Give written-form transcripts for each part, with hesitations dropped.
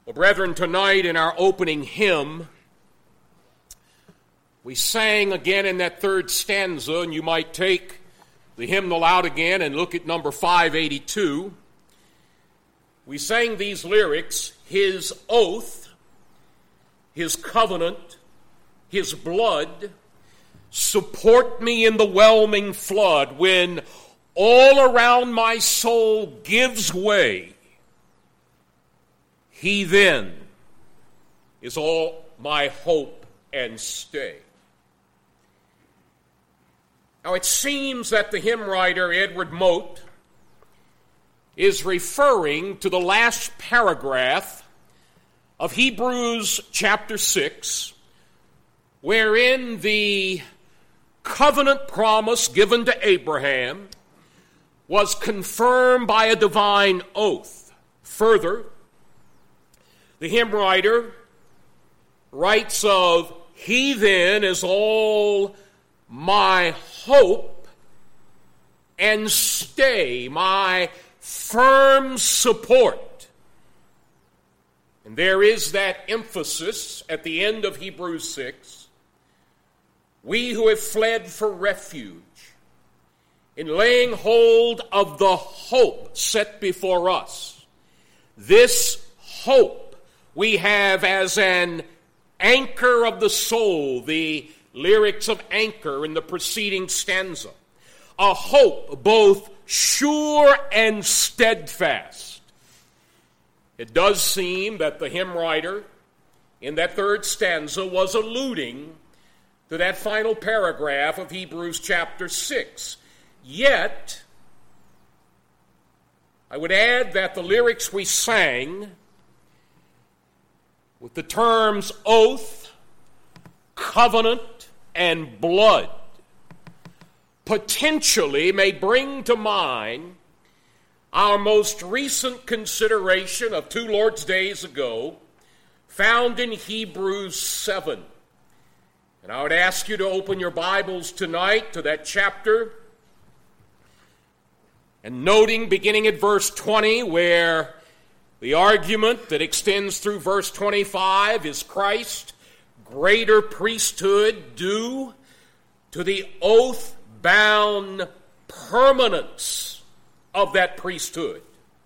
Well, brethren, tonight in our opening hymn, we sang again in that third stanza, and you might take the hymnal out again and look at number 582. We sang these lyrics: His oath, His covenant, His blood, support me in the whelming flood when all around my soul gives way. He then is all my hope and stay. Now it seems that the hymn writer Edward Mote is referring to the last paragraph of Hebrews chapter 6, wherein the covenant promise given to Abraham was confirmed by a divine oath. Further, the hymn writer writes of, He then is all my hope and stay, my firm support. And there is that emphasis at the end of Hebrews 6. We who have fled for refuge, in laying hold of the hope set before us, this hope we have as an anchor of the soul, the lyrics of anchor in the preceding stanza. A hope both sure and steadfast. It does seem that the hymn writer in that third stanza was alluding to that final paragraph of Hebrews chapter 6. Yet, I would add that the lyrics we sang with the terms oath, covenant, and blood potentially may bring to mind our most recent consideration of 2 Lord's Days ago, found in Hebrews 7. And I would ask you to open your Bibles tonight to that chapter, and noting beginning at verse 20, where the argument that extends through verse 25 is Christ greater priesthood due to the oath-bound permanence of that priesthood.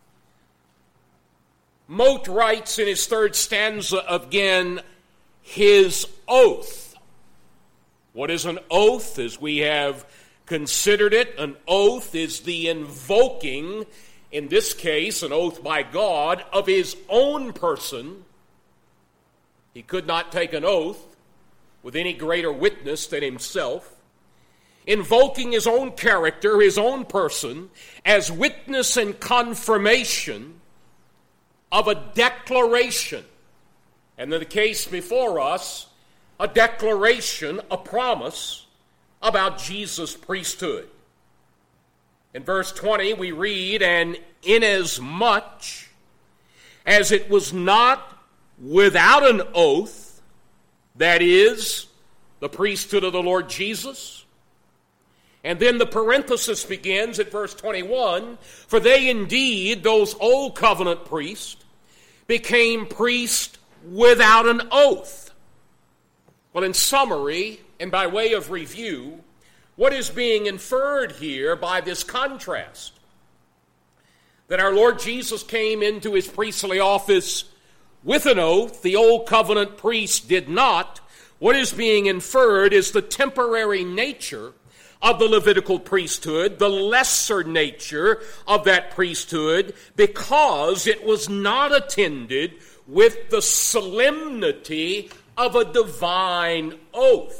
Mote writes in his third stanza again, his oath. What is an oath? As we have considered it, an oath is the invoking, in this case, an oath by God, of his own person. He could not take an oath with any greater witness than himself. Invoking his own character, his own person, as witness and confirmation of a declaration. And in the case before us, a declaration, a promise about Jesus' priesthood. In verse 20 we read, and inasmuch as it was not without an oath, that is, the priesthood of the Lord Jesus. And then the parenthesis begins at verse 21, for they indeed, those old covenant priests, became priests without an oath. Well, in summary, and by way of review, what is being inferred here by this contrast? That our Lord Jesus came into his priestly office with an oath, the old covenant priest did not. What is being inferred is the temporary nature of the Levitical priesthood, the lesser nature of that priesthood, because it was not attended with the solemnity of a divine oath.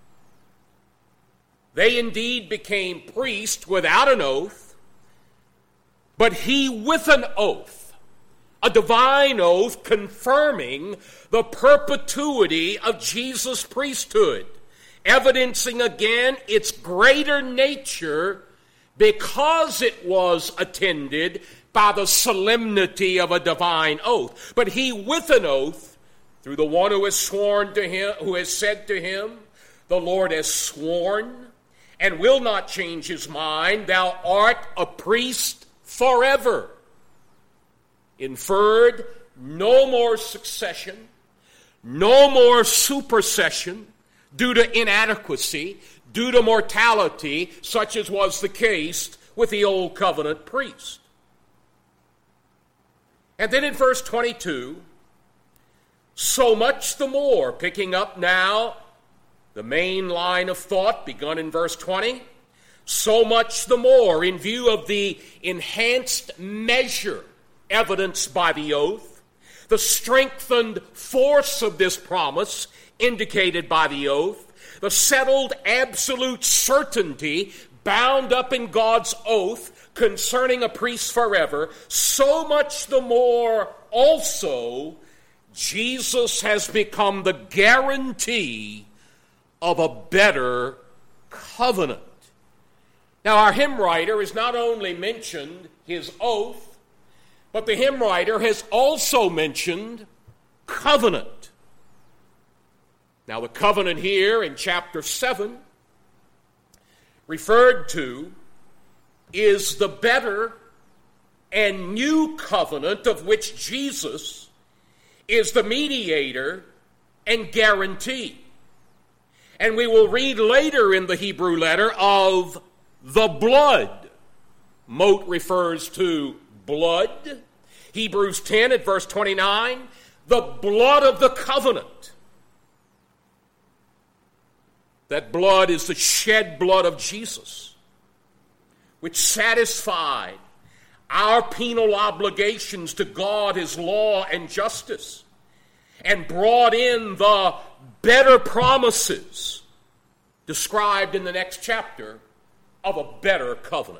They indeed became priests without an oath, but he with an oath, a divine oath confirming the perpetuity of Jesus' priesthood, evidencing again its greater nature because it was attended by the solemnity of a divine oath. But he with an oath, through the one who has sworn to him, who has said to him, the Lord has sworn and will not change his mind, thou art a priest forever. inferred no more succession, no more supersession due to inadequacy, due to mortality, such as was the case with the Old Covenant priest. And then in verse 22, so much the more, picking up now the main line of thought begun in verse 20, so much the more in view of the enhanced measure evidenced by the oath, the strengthened force of this promise indicated by the oath, the settled absolute certainty bound up in God's oath concerning a priest forever, so much the more also Jesus has become the guarantee of a better covenant. Now, our hymn writer has not only mentioned his oath, but the hymn writer has also mentioned covenant. Now, the covenant here in chapter 7 referred to is the better and new covenant of which Jesus is the mediator and guarantee. And we will read later in the Hebrew letter of the blood. Mote refers to blood. Hebrews 10 at verse 29, the blood of the covenant. That blood is the shed blood of Jesus, which satisfied our penal obligations to God, His law and justice, and brought in the better promises described in the next chapter of a better covenant.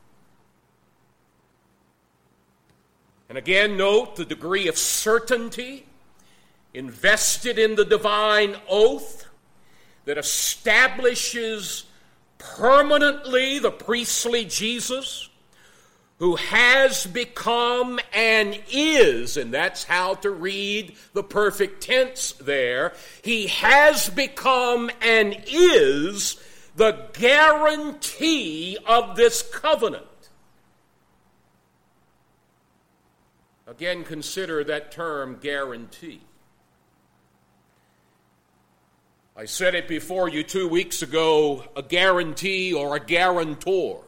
And again, note the degree of certainty invested in the divine oath that establishes permanently the priestly Jesus, who has become and is, and that's how to read the perfect tense there, he has become and is the guarantee of this covenant. Again, consider that term, guarantee. I said it before you 2 weeks ago, a guarantee or a guarantor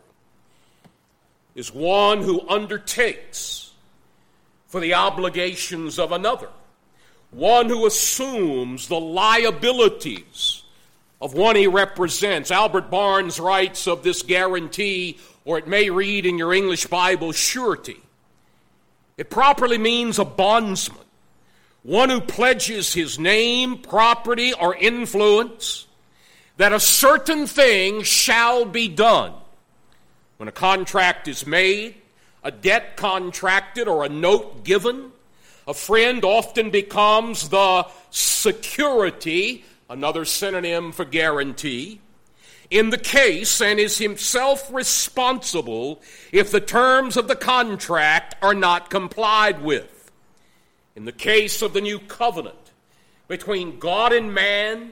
is one who undertakes for the obligations of another, one who assumes the liabilities of one he represents. Albert Barnes writes of this guarantee, or it may read in your English Bible, surety. It properly means a bondsman, one who pledges his name, property, or influence that a certain thing shall be done. When a contract is made, a debt contracted, or a note given, a friend often becomes the security, another synonym for guarantee, in the case, and is himself responsible if the terms of the contract are not complied with. In the case of the new covenant between God and man,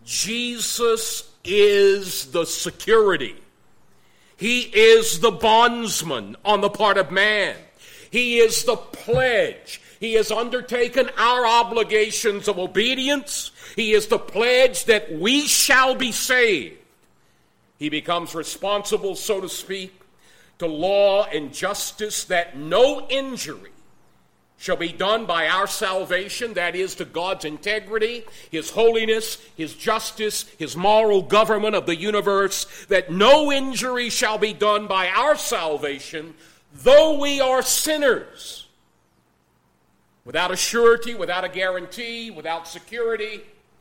Jesus is the security. He is the bondsman on the part of man. He is the pledge. He has undertaken our obligations of obedience. He is the pledge that we shall be saved. He becomes responsible, so to speak, to law and justice, that no injury shall be done by our salvation, that is, to God's integrity, His holiness, His justice, His moral government of the universe, that no injury shall be done by our salvation, though we are sinners. Without a surety, without a guarantee, without security,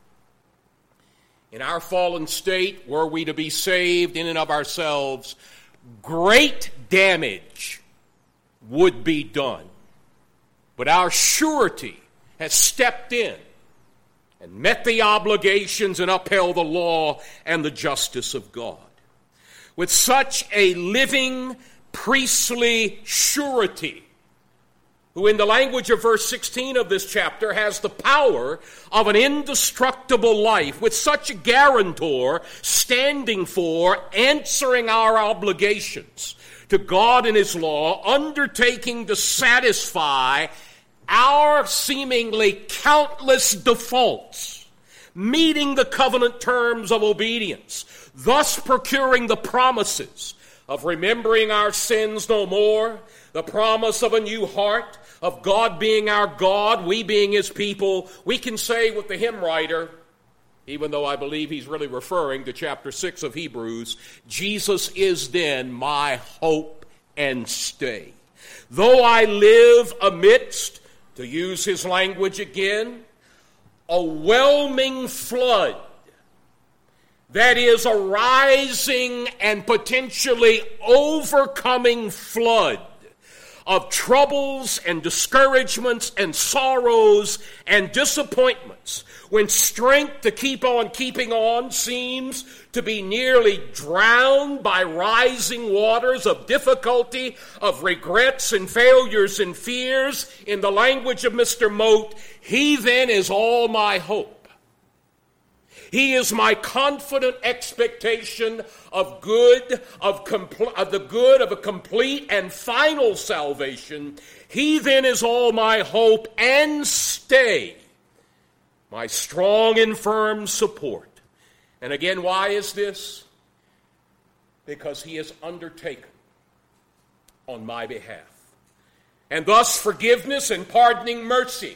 in our fallen state, were we to be saved in and of ourselves, great damage would be done. But our surety has stepped in and met the obligations and upheld the law and the justice of God. With such a living priestly surety, who in the language of verse 16 of this chapter has the power of an indestructible life, with such a guarantor standing for answering our obligations to God and His law, undertaking to satisfy our seemingly countless defaults, meeting the covenant terms of obedience, thus procuring the promises of remembering our sins no more, the promise of a new heart, of God being our God, we being His people. We can say with the hymn writer, even though I believe he's really referring to chapter 6 of Hebrews, Jesus is then my hope and stay. Though I live amidst, to use his language again, a whelming flood, that is a rising and potentially overcoming flood of troubles and discouragements and sorrows and disappointments, when strength to keep on keeping on seems to be nearly drowned by rising waters of difficulty, of regrets and failures and fears, in the language of Mr. Mote, He then is all my hope. He is my confident expectation of the good of a complete and final salvation. He then is all my hope and stay, my strong and firm support. And again, why is this? Because He has undertaken on my behalf. And thus forgiveness and pardoning mercy.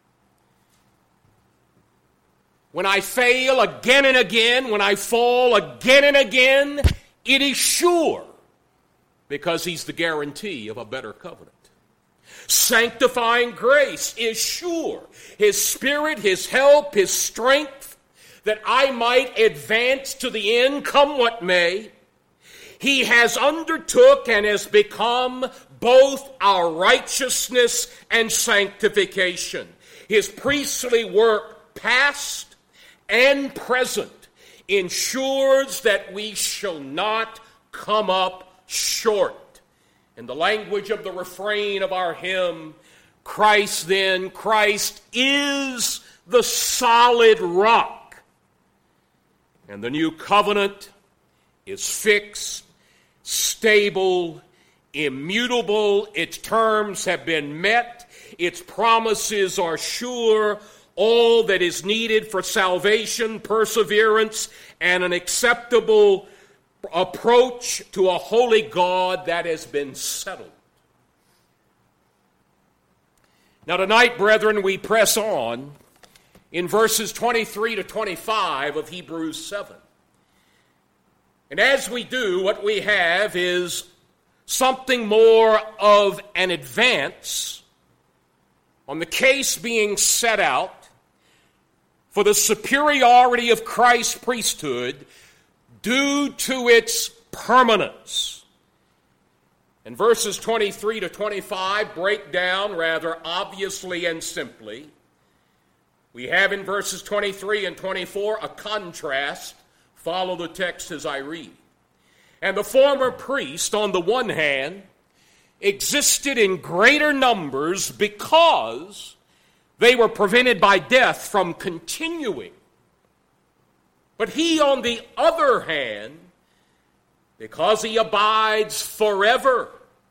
When I fail again and again, when I fall again and again, it is sure, because He's the guarantee of a better covenant. Sanctifying grace is sure. His Spirit, His help, His strength, that I might advance to the end, come what may. He has undertook and has become both our righteousness and sanctification. His priestly work, past and present, ensures that we shall not come up short. In the language of the refrain of our hymn, Christ is the solid rock. And the new covenant is fixed, stable, immutable. Its terms have been met. Its promises are sure. All that is needed for salvation, perseverance, and an acceptable approach to a holy God, that has been settled. Now tonight, brethren, we press on in verses 23 to 25 of Hebrews 7. And as we do, what we have is something more of an advance on the case being set out for the superiority of Christ's priesthood due to its permanence. And verses 23 to 25 break down rather obviously and simply. We have in verses 23 and 24 a contrast. Follow the text as I read. And the former priest, on the one hand, existed in greater numbers because they were prevented by death from continuing. But He, on the other hand, because He abides forever,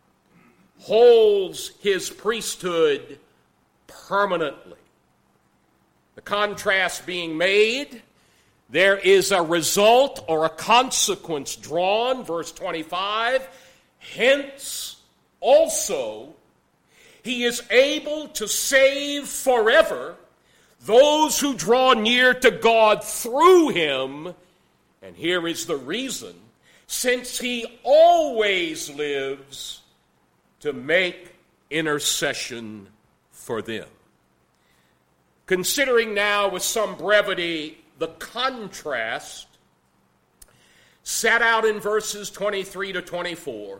holds His priesthood permanently. The contrast being made, there is a result or a consequence drawn, verse 25, hence also He is able to save forever those who draw near to God through Him. And here is the reason: since He always lives to make intercession for them. Considering now with some brevity the contrast set out in verses 23 to 24,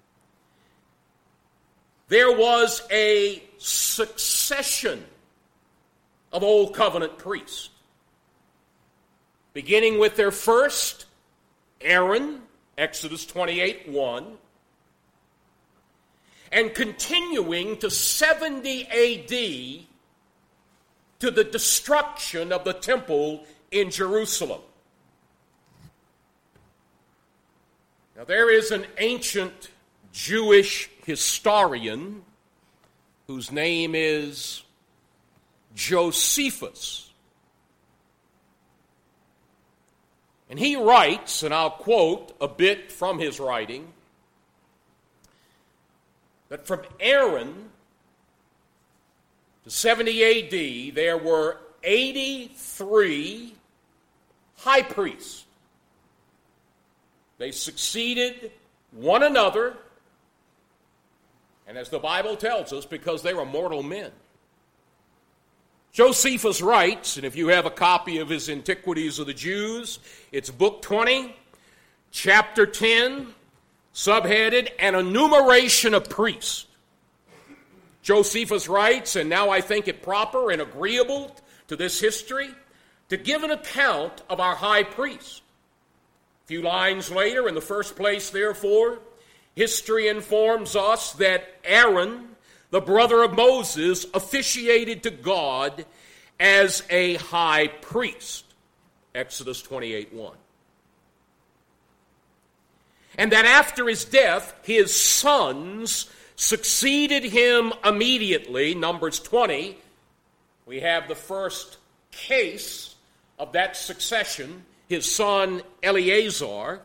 there was a succession of Old Covenant priests, beginning with their first, Aaron, Exodus 28:1, and continuing to 70 A.D. to the destruction of the temple in Jerusalem. Now there is an ancient Jewish historian whose name is Josephus. And he writes, and I'll quote a bit from his writing, that from Aaron to 70 A.D., there were 83 high priests. They succeeded one another, and as the Bible tells us, because they were mortal men. Josephus writes, and if you have a copy of his Antiquities of the Jews, it's book 20, chapter 10, subheaded, An Enumeration of Priests. Josephus writes, and now I think it proper and agreeable to this history, to give an account of our high priest. A few lines later, in the first place, therefore, history informs us that Aaron, the brother of Moses, officiated to God as a high priest. Exodus 28:1. And that after his death, his sons succeeded him immediately. Numbers 20, we have the first case of that succession, his son Eleazar.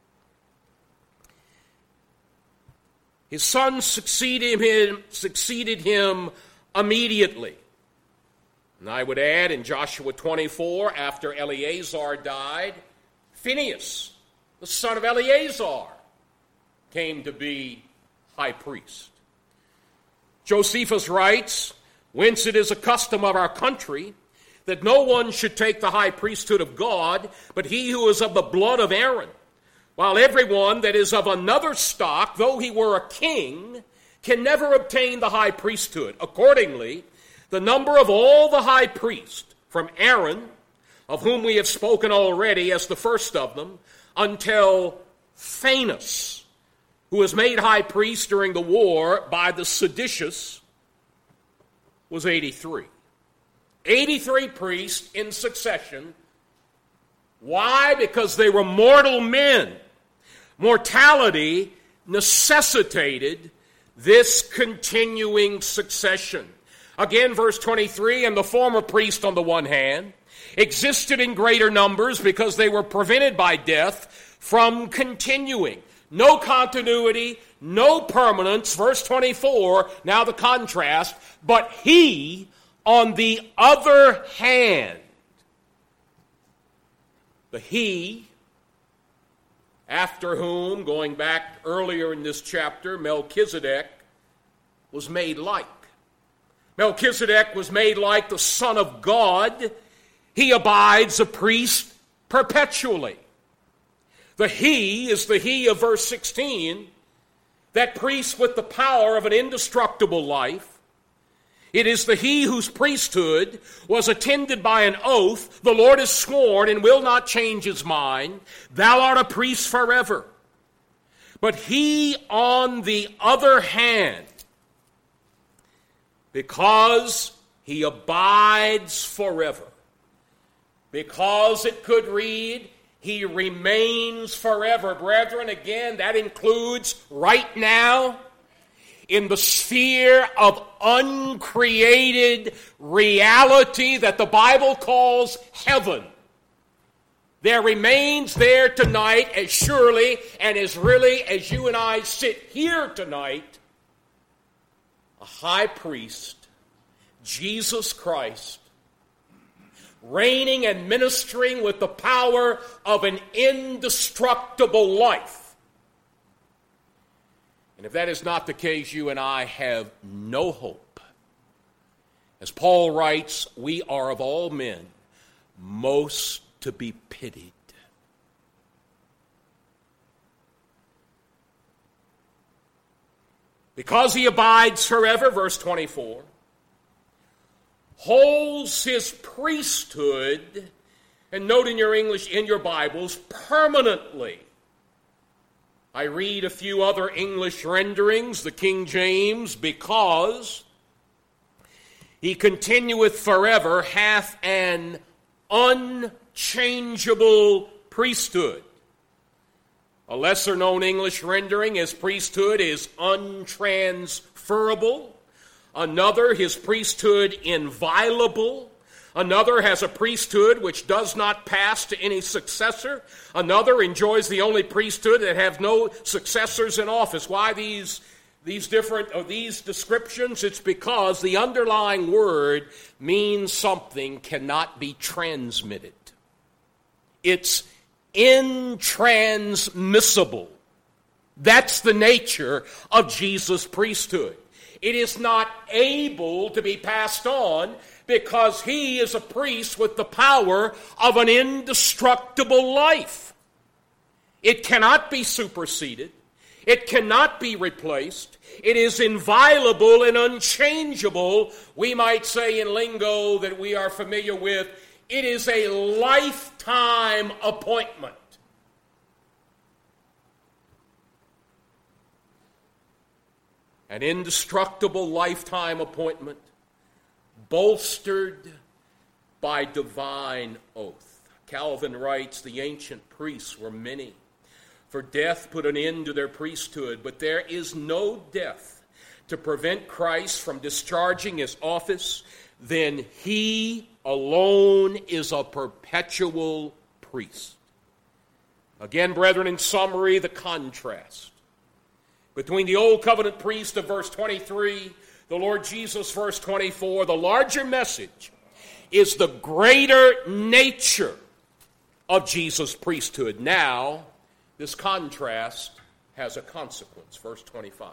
His sons succeeded him immediately. And I would add in Joshua 24, after Eleazar died, Phinehas, the son of Eleazar, came to be high priest. Josephus writes, whence it is a custom of our country that no one should take the high priesthood of God, but he who is of the blood of Aaron, while everyone that is of another stock, though he were a king, can never obtain the high priesthood. Accordingly, the number of all the high priests, from Aaron, of whom we have spoken already as the first of them, until Phinehas, who was made high priest during the war by the seditious, was 83. 83 priests in succession. Why? Because they were mortal men. Mortality necessitated this continuing succession. Again, verse 23, and the former priest on the one hand existed in greater numbers because they were prevented by death from continuing. No continuity, no permanence. Verse 24, now the contrast. But he, on the other hand, the he, after whom, going back earlier in this chapter, Melchizedek was made like. Melchizedek was made like the Son of God. He abides a priest perpetually. The he is the he of verse 16, that priest with the power of an indestructible life. It is the he whose priesthood was attended by an oath. The Lord has sworn and will not change his mind. Thou art a priest forever. But he, on the other hand, because he abides forever, because it could read, he remains forever. Brethren, again, that includes right now, in the sphere of uncreated reality that the Bible calls heaven. There remains there tonight, as surely and as really as you and I sit here tonight, a high priest, Jesus Christ, reigning and ministering with the power of an indestructible life. And if that is not the case, you and I have no hope. As Paul writes, we are of all men most to be pitied. Because he abides forever, verse 24, holds his priesthood, and note in your English, in your Bibles, permanently. I read a few other English renderings, the King James, because he continueth forever, hath an unchangeable priesthood. A lesser-known English rendering, his priesthood is untransferable. Another, his priesthood inviolable. Another has a priesthood which does not pass to any successor. Another enjoys the only priesthood that have no successors in office. Why these descriptions? It's because the underlying word means something cannot be transmitted. It's intransmissible. That's the nature of Jesus' priesthood. It is not able to be passed on because he is a priest with the power of an indestructible life. It cannot be superseded. It cannot be replaced. It is inviolable and unchangeable. We might say in lingo that we are familiar with, it is a lifetime appointment. An indestructible lifetime appointment, bolstered by divine oath. Calvin writes, the ancient priests were many, for death put an end to their priesthood, but there is no death to prevent Christ from discharging his office. Then he alone is a perpetual priest. Again, brethren, in summary, the contrast between the Old Covenant priest of verse 23, the Lord Jesus, verse 24, the larger message is the greater nature of Jesus' priesthood. Now, this contrast has a consequence. Verse 25.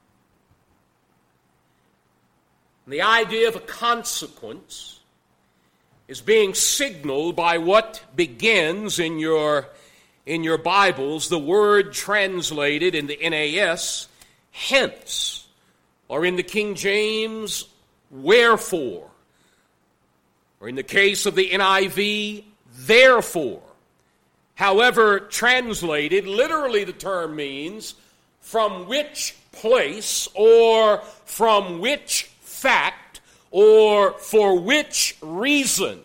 And the idea of a consequence is being signaled by what begins in your Bibles, the word translated in the NAS, hence, or in the King James, wherefore, or in the case of the NIV, therefore. However translated, literally the term means from which place or from which fact or for which reason.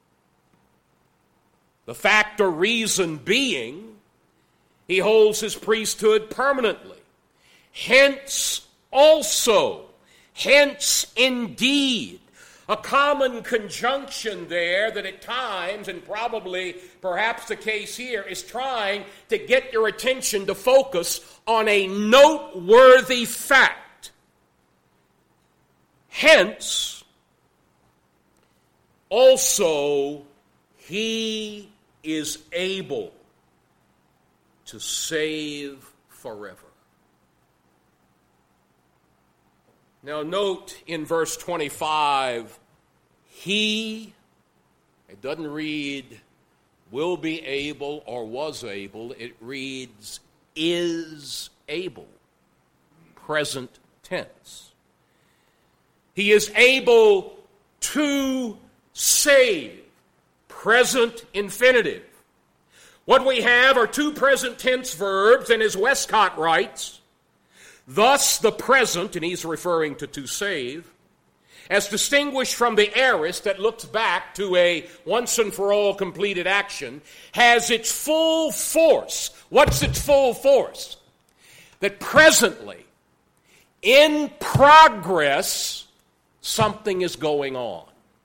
The fact or reason being, he holds his priesthood permanently. Hence also, hence indeed. A common conjunction there that at times, and probably perhaps the case here, is trying to get your attention to focus on a noteworthy fact. Hence, also, he is able to save forever. Now note in verse 25, he, it doesn't read will be able or was able, it reads is able, present tense. He is able to save, present infinitive. What we have are two present tense verbs, and as Westcott writes, thus the present, and he's referring to save, as distinguished from the aorist that looks back to a once-and-for-all completed action, has its full force. What's its full force? That presently, in progress, something is going on.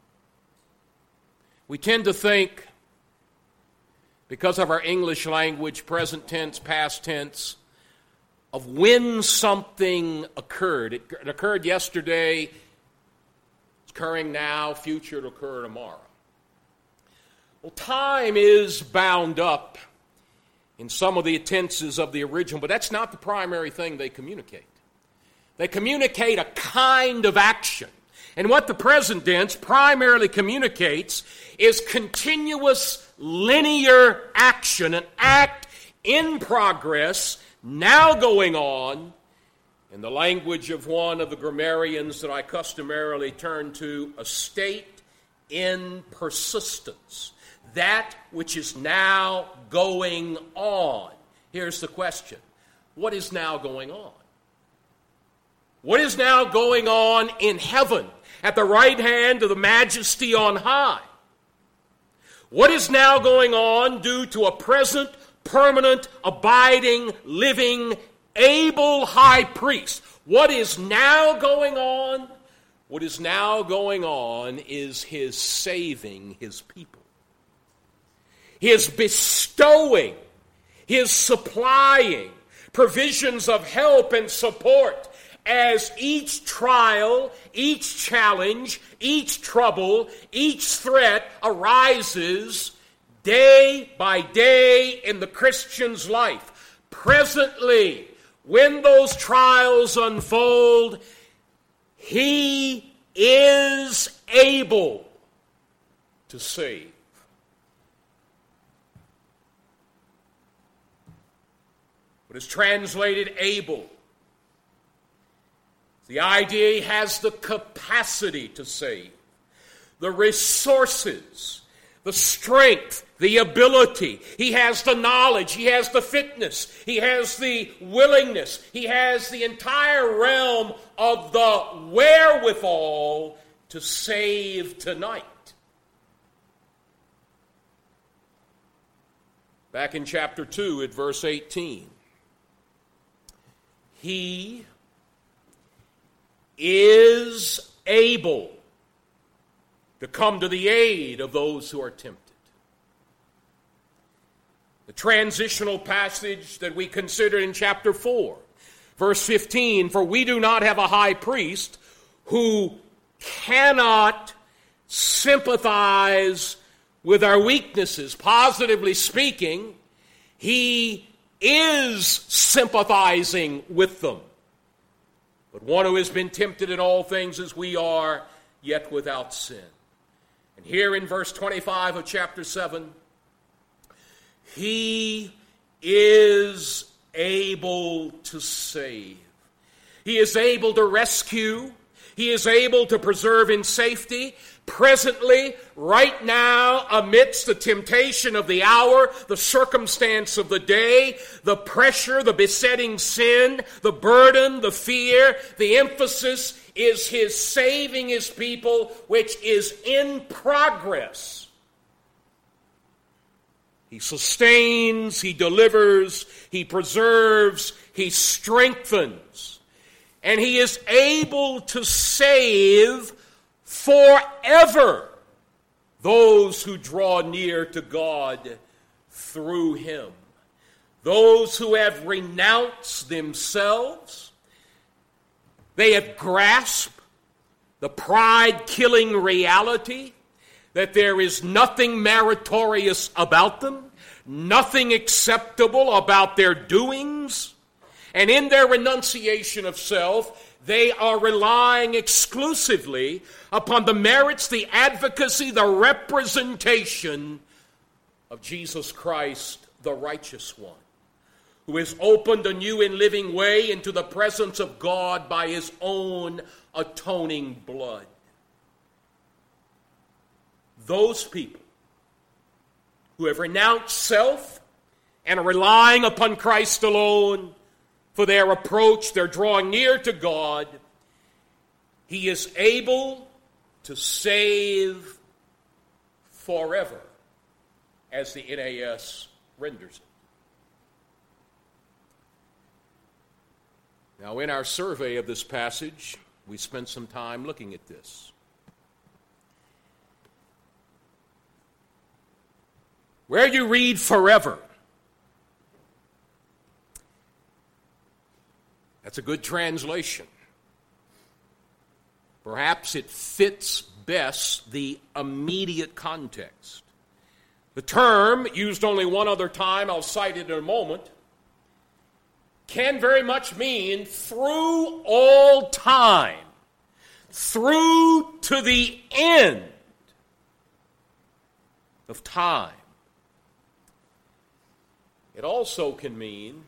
We tend to think, because of our English language, present tense, past tense, of when something occurred. It occurred yesterday, it's occurring now, future it'll occur tomorrow. Well, time is bound up in some of the tenses of the original, but that's not the primary thing they communicate. They communicate a kind of action. And what the present tense primarily communicates is continuous linear action, an act in progress, now going on. In the language of one of the grammarians that I customarily turn to, a state in persistence. That which is now going on. Here's the question. What is now going on? What is now going on in heaven at the right hand of the Majesty on high? What is now going on due to a present permanent, abiding, living, able high priest. What is now going on? What is now going on is his saving his people. His bestowing, his supplying provisions of help and support as each trial, each challenge, each trouble, each threat arises day by day in the Christian's life. Presently, when those trials unfold, he is able to save. What is translated able? The idea he has the capacity to save, the resources, the strength, the ability. He has the knowledge, he has the fitness, he has the willingness, he has the entire realm of the wherewithal to save tonight. Back in chapter 2 at verse 18. He is able to come to the aid of those who are tempted. The transitional passage that we considered in chapter 4, verse 15, for we do not have a high priest who cannot sympathize with our weaknesses. Positively speaking, he is sympathizing with them. But one who has been tempted in all things as we are, yet without sin. And here in verse 25 of chapter 7, he is able to save. He is able to rescue. He is able to preserve in safety. Presently, right now, amidst the temptation of the hour, the circumstance of the day, the pressure, the besetting sin, the burden, the fear, the emphasis is his saving his people, which is in progress. He sustains, he delivers, he preserves, he strengthens, and he is able to save forever those who draw near to God through him. Those who have renounced themselves, they have grasped the pride-killing reality that there is nothing meritorious about them, nothing acceptable about their doings, and in their renunciation of self, they are relying exclusively upon the merits, the advocacy, the representation of Jesus Christ, the righteous one, who has opened a new and living way into the presence of God by his own atoning blood. Those people who have renounced self and are relying upon Christ alone for their approach, their drawing near to God, he is able to save forever, as the NAS renders it. Now, in our survey of this passage, we spent some time looking at this. Where you read forever, that's a good translation. Perhaps it fits best the immediate context. The term, used only one other time, I'll cite it in a moment, can very much mean through all time, through to the end of time. It also can mean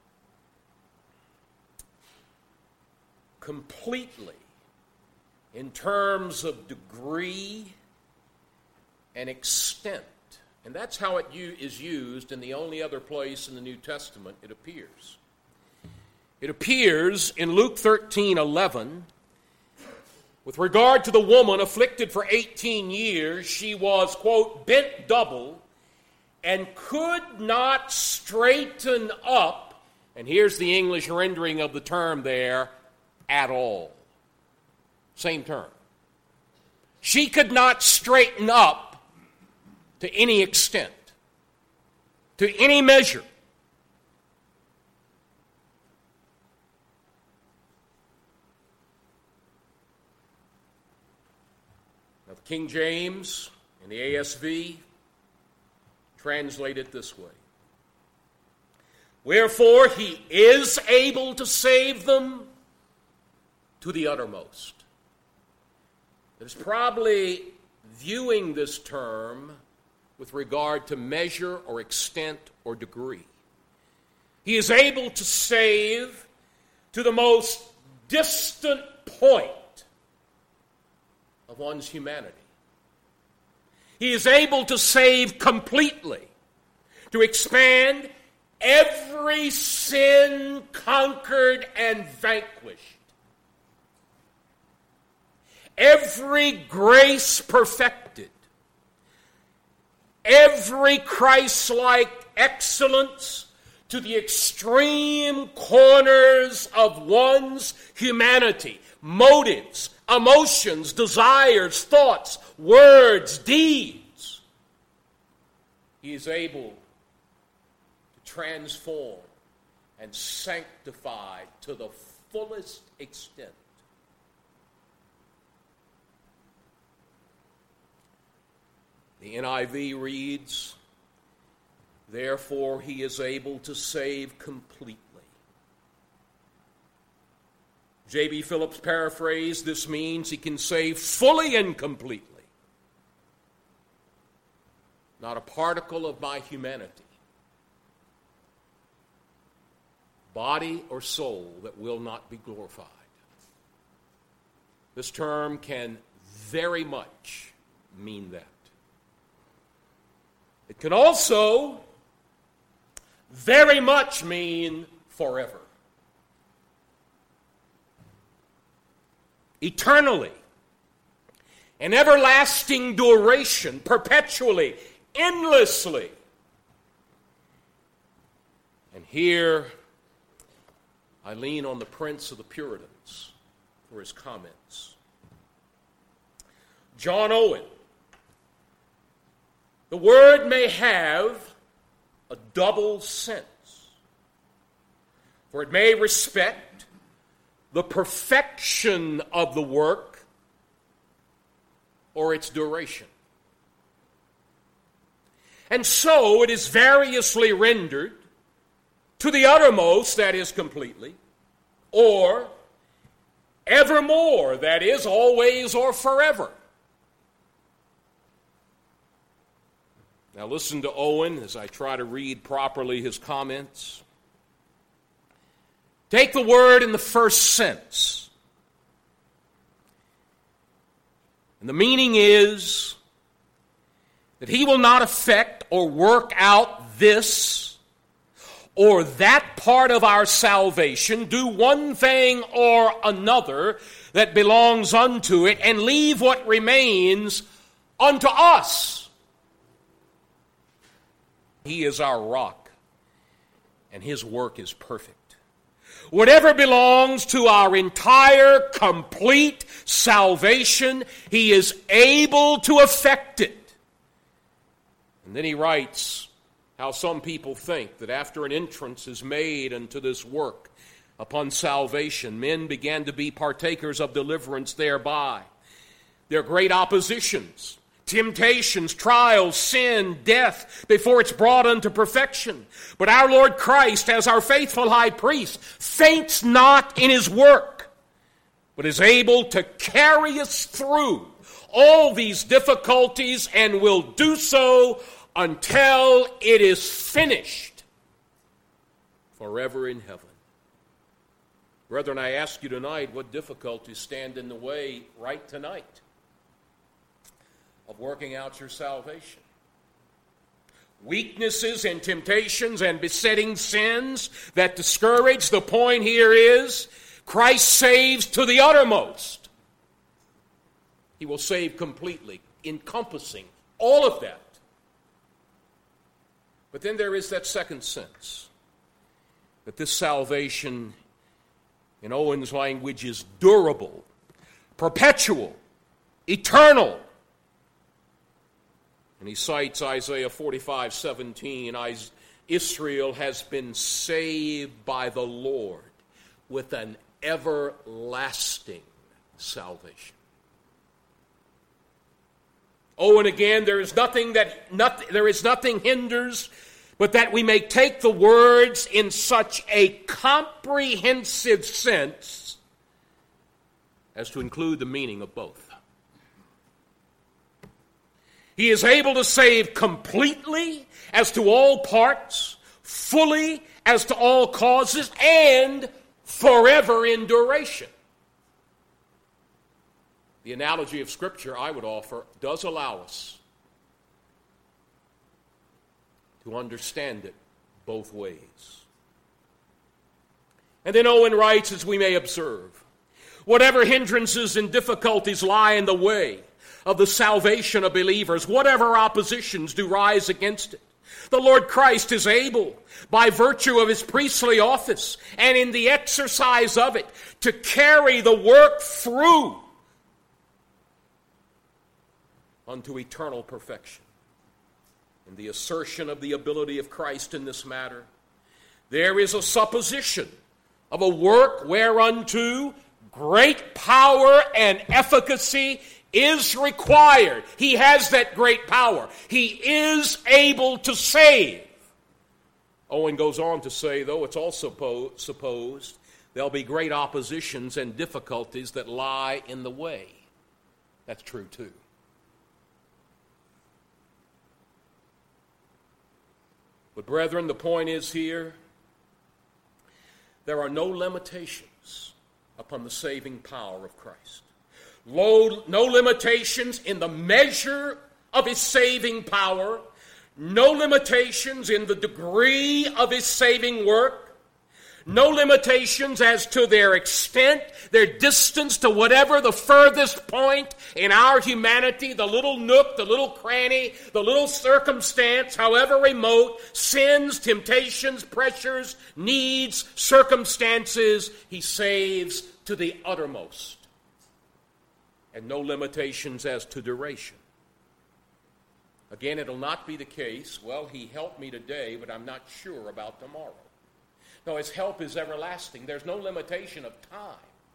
completely in terms of degree and extent. And that's how it is used in the only other place in the New Testament it appears. It appears in Luke 13:11. With regard to the woman afflicted for 18 years, she was, quote, bent double and could not straighten up, and here's the English rendering of the term there, at all. Same term. She could not straighten up to any extent, to any measure. Now, the King James and the ASV translate it this way. Wherefore he is able to save them to the uttermost. There's probably viewing this term with regard to measure or extent or degree. He is able to save to the most distant point of one's humanity. He is able to save completely, to expand every sin conquered and vanquished, every grace perfected, every Christ-like excellence to the extreme corners of one's humanity, motives, emotions, desires, thoughts, words, deeds. He is able to transform and sanctify to the fullest extent. The NIV reads, therefore he is able to save completely. J.B. Phillips paraphrased, this means he can save fully and completely. Not a particle of my humanity, body or soul, that will not be glorified. This term can very much mean that. It can also very much mean forever. Eternally, an everlasting duration, perpetually, endlessly. And here I lean on the Prince of the Puritans for his comments. John Owen. The word may have a double sense, for it may respect the perfection of the work or its duration. And so it is variously rendered to the uttermost, that is completely, or evermore, that is always or forever. Now listen to Owen as I try to read properly his comments. Take the word in the first sense. And the meaning is that he will not affect or work out this or that part of our salvation, do one thing or another that belongs unto it, and leave what remains unto us. He is our rock, and his work is perfect. Whatever belongs to our entire, complete salvation, he is able to effect it. And then he writes how some people think that after an entrance is made into this work upon salvation, men began to be partakers of deliverance thereby. There are great oppositions, temptations, trials, sin, death, before it's brought unto perfection. But our Lord Christ, as our faithful high priest, faints not in his work, but is able to carry us through all these difficulties, and will do so until it is finished forever in heaven. Brethren, I ask you tonight, what difficulties stand in the way right tonight of working out your salvation? Weaknesses and temptations and besetting sins that discourage. The point here is Christ saves to the uttermost. He will save completely, encompassing all of that. But then there is that second sense, that this salvation, in Owen's language, is durable, perpetual, eternal. And he cites Isaiah 45:17. Israel has been saved by the Lord with an everlasting salvation. Oh, and again, there is nothing hinders, but that we may take the words in such a comprehensive sense as to include the meaning of both. He is able to save completely as to all parts, fully as to all causes, and forever in duration. The analogy of Scripture, I would offer, does allow us to understand it both ways. And then Owen writes, as we may observe, whatever hindrances and difficulties lie in the way of the salvation of believers, whatever oppositions do rise against it, the Lord Christ is able, by virtue of his priestly office and in the exercise of it, to carry the work through unto eternal perfection. In the assertion of the ability of Christ in this matter, there is a supposition of a work whereunto great power and efficacy is required. He has that great power. He is able to save. Owen goes on to say, though, it's also supposed there'll be great oppositions and difficulties that lie in the way. That's true too. But brethren, the point is here, there are no limitations upon the saving power of Christ. No limitations in the measure of his saving power, no limitations in the degree of his saving work, no limitations as to their extent, their distance to whatever the furthest point in our humanity, the little nook, the little cranny, the little circumstance, however remote, sins, temptations, pressures, needs, circumstances, he saves to the uttermost. And no limitations as to duration. Again, it'll not be the case, well, he helped me today, but I'm not sure about tomorrow. No, his help is everlasting. There's no limitation of time.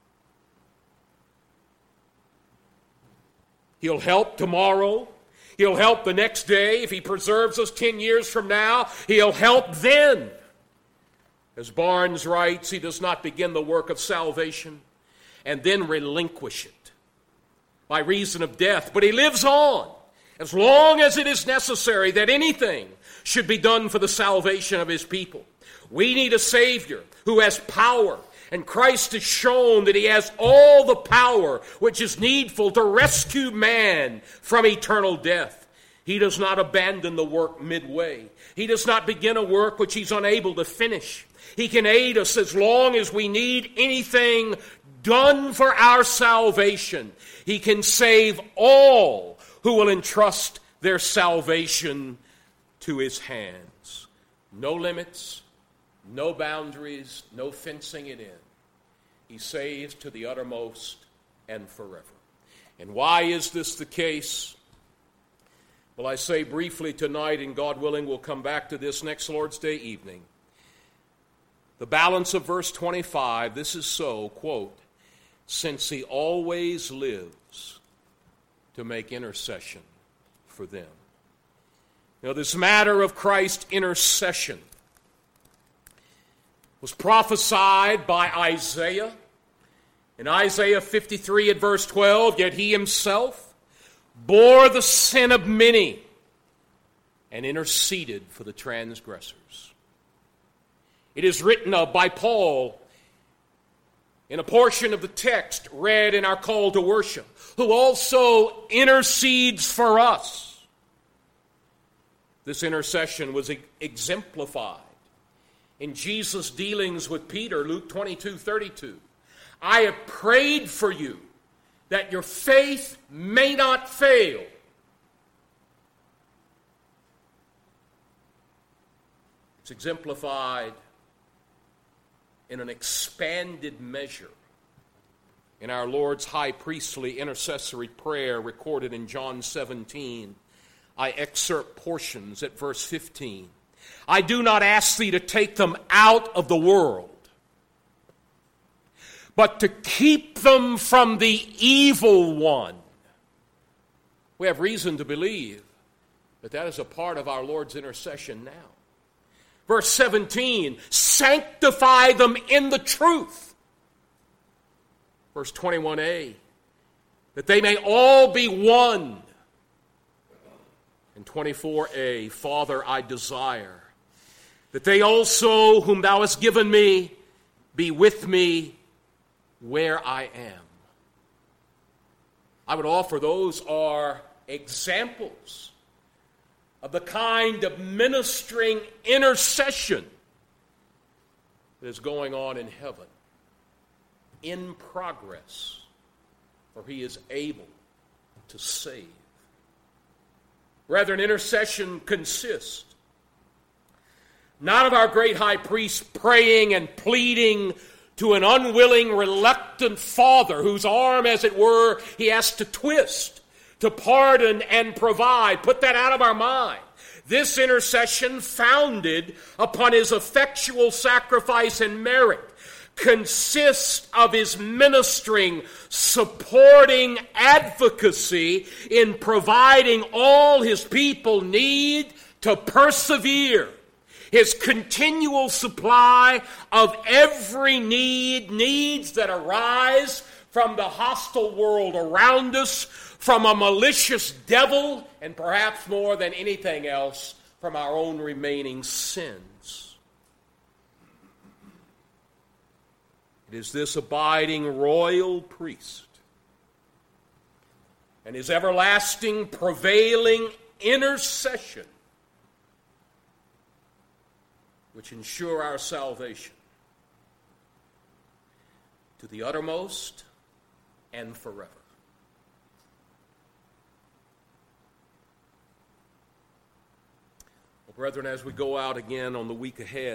He'll help tomorrow. He'll help the next day. If he preserves us 10 years from now, he'll help then. As Barnes writes, he does not begin the work of salvation and then relinquish it by reason of death, but he lives on as long as it is necessary that anything should be done for the salvation of his people. We need a Savior who has power, and Christ has shown that he has all the power which is needful to rescue man from eternal death. He does not abandon the work midway. He does not begin a work which he's unable to finish. He can aid us as long as we need anything done for our salvation. He can save all who will entrust their salvation to his hands. No limits, no boundaries, no fencing it in. He saves to the uttermost and forever. And why is this the case? Well, I say briefly tonight, and God willing, we'll come back to this next Lord's Day evening. The balance of verse 25, this is so, quote, since he always lives to make intercession for them. Now, this matter of Christ's intercession was prophesied by Isaiah. In Isaiah 53 at verse 12, yet he himself bore the sin of many and interceded for the transgressors. It is written of by Paul in a portion of the text read in our call to worship, who also intercedes for us. This intercession was exemplified in Jesus' dealings with Peter, Luke 22:32. I have prayed for you that your faith may not fail. It's exemplified in an expanded measure in our Lord's high priestly intercessory prayer recorded in John 17. I excerpt portions at verse 15. I do not ask thee to take them out of the world, but to keep them from the evil one. We have reason to believe that is a part of our Lord's intercession now. Verse 17, sanctify them in the truth. Verse 21a, that they may all be one. And 24a, Father, I desire that they also, whom thou hast given me, be with me where I am. I would offer those are examples of the kind of ministering intercession that is going on in heaven, in progress, for he is able to save. Brethren, intercession consists not of our great high priest praying and pleading to an unwilling, reluctant Father whose arm, as it were, he has to twist to pardon and provide. Put that out of our mind. This intercession, founded upon his effectual sacrifice and merit, consists of his ministering, supporting advocacy in providing all his people need to persevere. His continual supply of every needs that arise from the hostile world around us, from a malicious devil, and perhaps more than anything else, from our own remaining sins. It is this abiding royal priest and his everlasting prevailing intercession which ensure our salvation to the uttermost and forever. Well, brethren, as we go out again on the week ahead,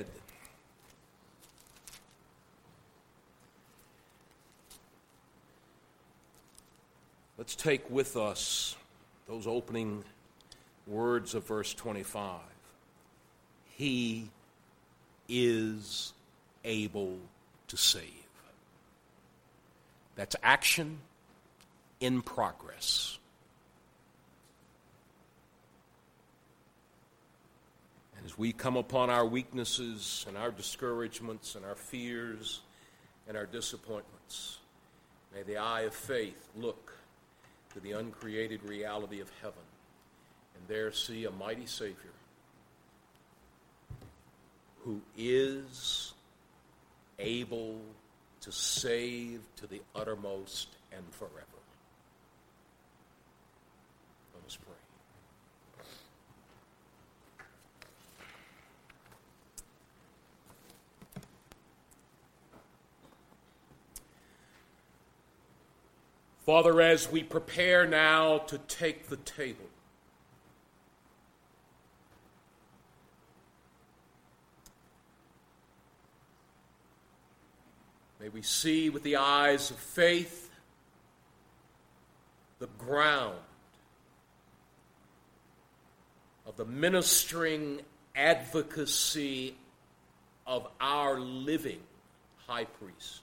let's take with us those opening words of verse 25. He is able to save. That's action in progress. And as we come upon our weaknesses and our discouragements and our fears and our disappointments, may the eye of faith look to the uncreated reality of heaven and there see a mighty Savior who is able to save to the uttermost and forever. Let us pray. Father, as we prepare now to take the table, may we see with the eyes of faith the ground of the ministering advocacy of our living high priest.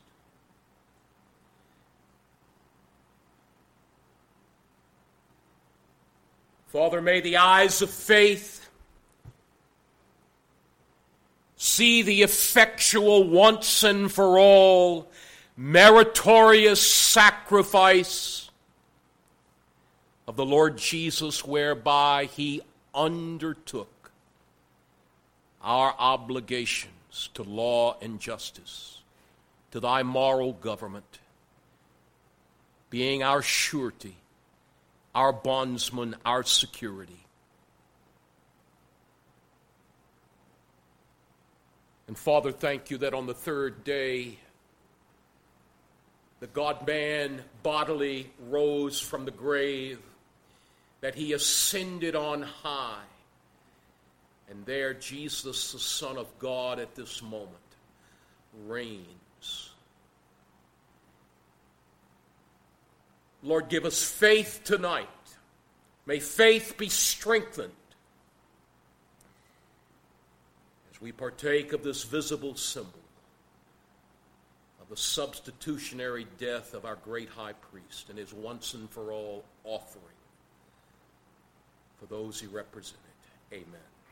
Father, may the eyes of faith see the effectual, once and for all, meritorious sacrifice of the Lord Jesus, whereby he undertook our obligations to law and justice, to thy moral government, being our surety, our bondsman, our security. And Father, thank you that on the third day, the God-man bodily rose from the grave, that he ascended on high, And there, Jesus, the Son of God, at this moment, reigns. Lord, give us faith tonight. May faith be strengthened as we partake of this visible symbol of the substitutionary death of our great high priest and his once and for all offering for those he represented. Amen.